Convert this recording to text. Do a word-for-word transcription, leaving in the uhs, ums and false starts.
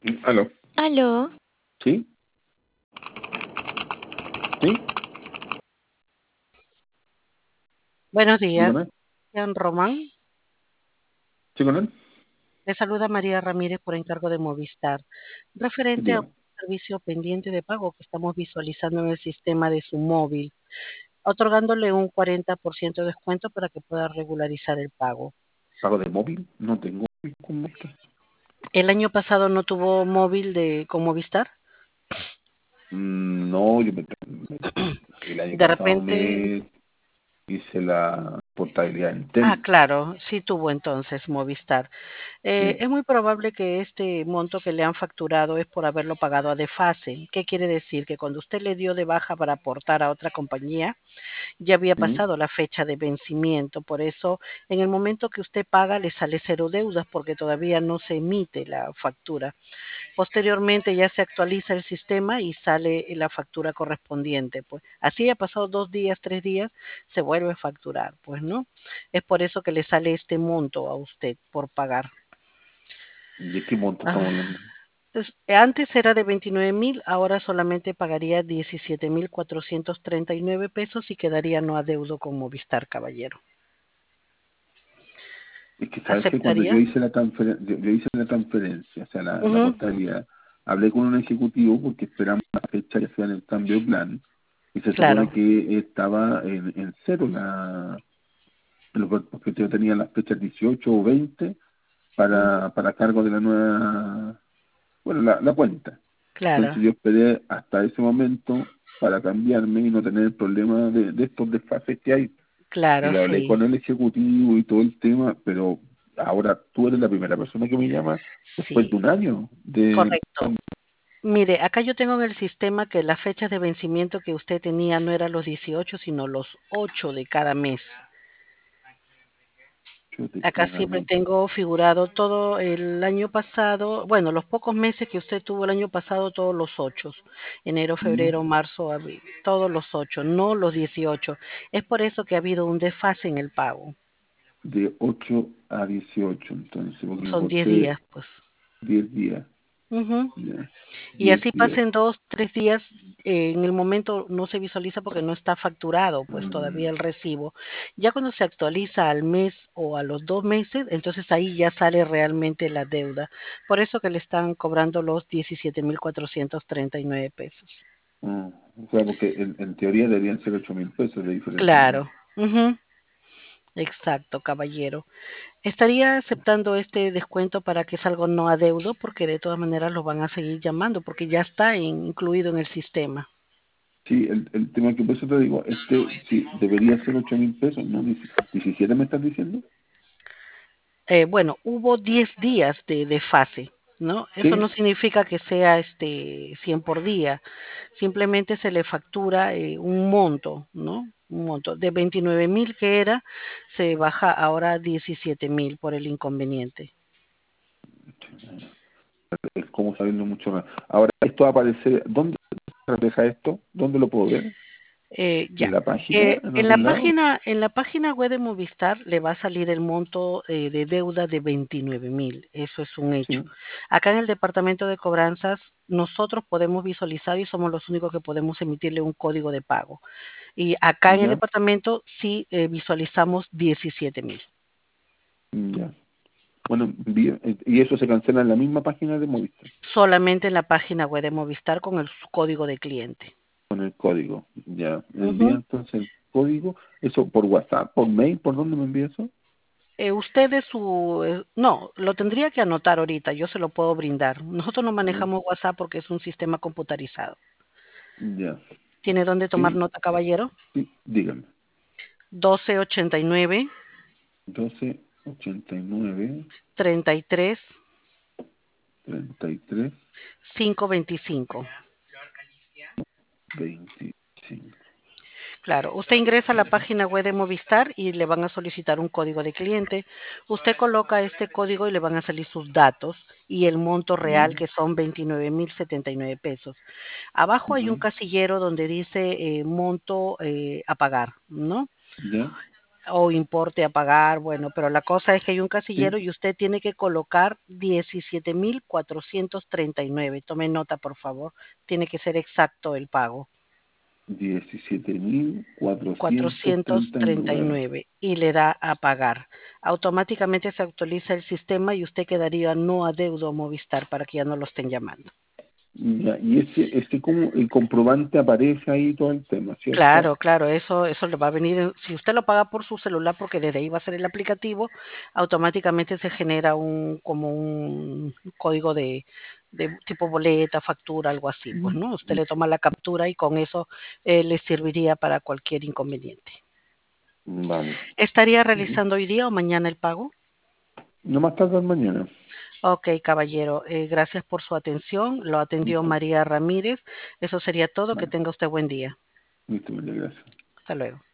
Aló. Aló, ¿Sí? ¿Sí? Buenos días, Dígame. Sean Román. ¿Sí con él? Le saluda María Ramírez por encargo de Movistar, Sí, referente a un dígame. servicio pendiente de pago que estamos visualizando en el sistema de su móvil, otorgándole un cuarenta por ciento de descuento para que pueda regularizar el pago. ¿Pago de móvil? No tengo móvil con esto. ¿El año pasado no tuvo móvil de con Movistar? Mm, No, yo me, el año De pasado repente, me hice la portabilidad en ah, Tel. claro, sí tuvo entonces Movistar. Eh, Sí. es muy probable que este monto que le han facturado es por haberlo pagado a desfase. ¿Qué quiere decir? Que cuando usted le dio de baja para aportar a otra compañía, ya había ¿Sí? pasado la fecha de vencimiento. Por eso, en el momento que usted paga, le sale cero deudas porque todavía no se emite la factura. Posteriormente ya se actualiza el sistema y sale la factura correspondiente. Pues así ha pasado dos días, tres días, se vuelve a facturar. Pues no. Es por eso que le sale este monto a usted por pagar. ¿De qué monto estamos Ah, hablando? pues, antes era de veintinueve mil, ahora solamente pagaría diecisiete mil cuatrocientos treinta y nueve pesos y quedaría no adeudo con Movistar, caballero. Es que sabes que cuando yo ¿Aceptaría? hice la transferencia, yo, yo hice la transferencia, o sea, la, la Ujú, portabilidad, hablé con un ejecutivo porque esperamos la fecha que sea en el cambio de plan y se supone claro. que estaba en, en cero la, lo- porque yo tenía las fechas dieciocho o veinte Ujú, para, para cargo de la nueva, bueno, la, la cuenta. claro, Entonces yo esperé hasta ese momento para cambiarme y no tener el problema de, de estos desfases que hay. Y claro, le hablé sí, con el ejecutivo y todo el tema, pero ahora tú eres la primera persona que me llama después sí, de un año de... correcto. Mire, acá yo tengo en el sistema que las fechas de vencimiento que usted tenía no eran los dieciocho, sino los ocho de cada mes. de Acá cada siempre mes. tengo figurado todo el año pasado, bueno, los pocos meses que usted tuvo el año pasado, todos los ocho, enero, ¿Mm? febrero, marzo, abril, todos los ocho, no los dieciocho. Es por eso que ha habido un desfase en el pago. De ocho a dieciocho entonces, porque me Son diez corté días, pues. diez días, Ujú. ya, Y diez así días. pasen dos, tres días, eh, en el momento no se visualiza porque no está facturado, pues Mm, todavía el recibo. Ya cuando se actualiza al mes o a los dos meses, entonces ahí ya sale realmente la deuda. Por eso que le están cobrando los diecisiete mil cuatrocientos treinta y nueve pesos. mm. O sea, porque en, en teoría deberían ser ocho mil pesos de diferencia Claro, entonces. ujú, exacto, caballero. ¿Estaría aceptando este descuento para que es algo no adeudo? Porque de todas maneras lo van a seguir llamando porque ya está in- incluido en el sistema. Sí, el, el tema que por eso te digo, este sí, debería ser ocho mil pesos, ¿no? Dieci- diecisiete me estás diciendo. Eh, bueno, hubo diez días de, de fase, ¿no? Eso no Sí, significa que sea este cien por día, simplemente se le factura eh, un monto, ¿no? Un monto de veintinueve mil que era, se baja ahora a diecisiete mil por el inconveniente. es como sabiendo mucho más. Ahora, esto aparece, ¿dónde se refleja esto? ¿Dónde lo puedo ver? Eh, ¿En ya. la página? Eh, ¿En en la algún lado? página, en la página web de Movistar le va a salir el monto eh, de deuda de veintinueve mil. Eso es un hecho. Sí, Acá en el departamento de cobranzas, nosotros podemos visualizar y somos los únicos que podemos emitirle un código de pago. Y acá en el ya, departamento sí eh, visualizamos diecisiete mil. ya. Bueno, bien, eh, y eso se cancela en la misma página de Movistar, Solamente en la página web de Movistar con el código de cliente. con el código. Ya, me envía Ujú. entonces el código, eso por WhatsApp, por mail, ¿por dónde me envía eso? Eh, usted de su... eh, no, lo tendría que anotar ahorita, yo se lo puedo brindar. Nosotros no Ah, manejamos WhatsApp porque es un sistema computarizado. ya, ¿Tiene dónde tomar sí, nota, caballero? sí, dígame. doce ochenta y nueve, doce ochenta y nueve treinta y tres, treinta y tres quinientos veinticinco. veinticinco. Claro, usted ingresa a la página web de Movistar y le van a solicitar un código de cliente. Usted coloca este código y le van a salir sus datos y el monto real ¿Mm? que son veintinueve mil setenta y nueve pesos. Abajo hay un Ujú. casillero donde dice eh, monto eh, a pagar, ¿no? ¿Ya? o importe a pagar, bueno, pero la cosa es que hay un casillero Sí, y usted tiene que colocar diecisiete mil cuatrocientos treinta y nueve. Tome nota, por favor. Tiene que ser exacto el pago. diecisiete mil cuatrocientos cuatrocientos treinta y treinta y nueve. nueve y le da a pagar. Automáticamente se actualiza el sistema y usted quedaría no adeudo a Movistar para que ya no lo estén llamando. Ya, y ese, ese como el comprobante aparece ahí todo el tema, ¿cierto? Claro, claro, eso, eso le va a venir, en- si usted lo paga por su celular, porque desde ahí va a ser el aplicativo, automáticamente se genera un, como un código de, de tipo boleta, factura, algo así, pues, Mm, ¿no? Usted le toma la captura y con eso eh, le serviría para cualquier inconveniente. Vale. ¿Estaría Ujú. realizando hoy día o mañana el pago? No más tarde mañana. Ok, caballero, eh, gracias por su atención. Lo atendió Listo. María Ramírez. Eso sería todo. Que Vale. tenga usted buen día. Listo, María, gracias. Hasta luego.